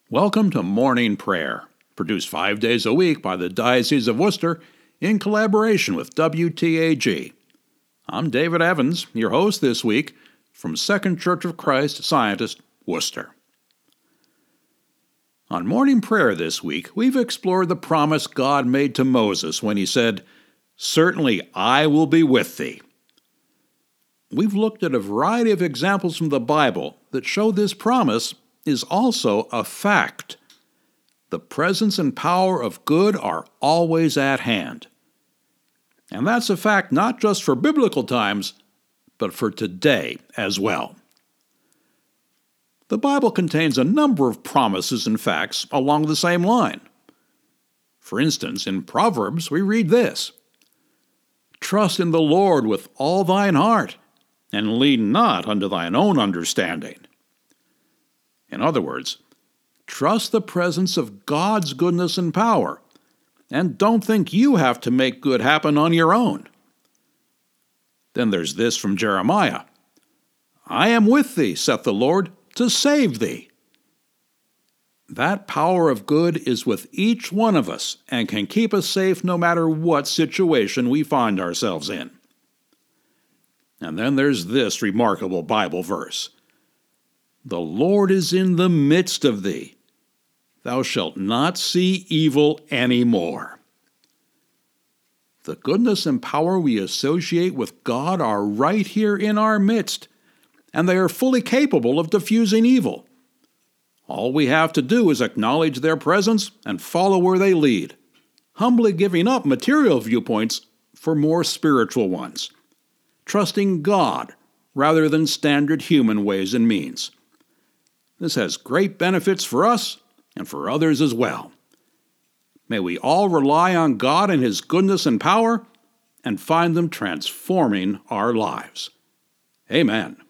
Welcome to Morning Prayer, produced 5 days a week by the Diocese of Worcester in collaboration with WTAG. I'm David Evans, your host this week from Second Church of Christ Scientist, Worcester. On Morning Prayer this week, we've explored the promise God made to Moses when he said, "Certainly I will be with thee." We've looked at a variety of examples from the Bible that show this promise is also a fact. The presence and power of good are always at hand. And that's a fact not just for biblical times, but for today as well. The Bible contains a number of promises and facts along the same line. For instance, in Proverbs we read this: "Trust in the Lord with all thine heart, and lean not unto thine own understanding." In other words, trust the presence of God's goodness and power, and don't think you have to make good happen on your own. Then there's this from Jeremiah: "I am with thee, saith the Lord, to save thee." That power of good is with each one of us and can keep us safe no matter what situation we find ourselves in. And then there's this remarkable Bible verse: "The Lord is in the midst of thee. Thou shalt not see evil any more." The goodness and power we associate with God are right here in our midst, and they are fully capable of diffusing evil. All we have to do is acknowledge their presence and follow where they lead, humbly giving up material viewpoints for more spiritual ones, trusting God rather than standard human ways and means. This has great benefits for us and for others as well. May we all rely on God and His goodness and power and find them transforming our lives. Amen.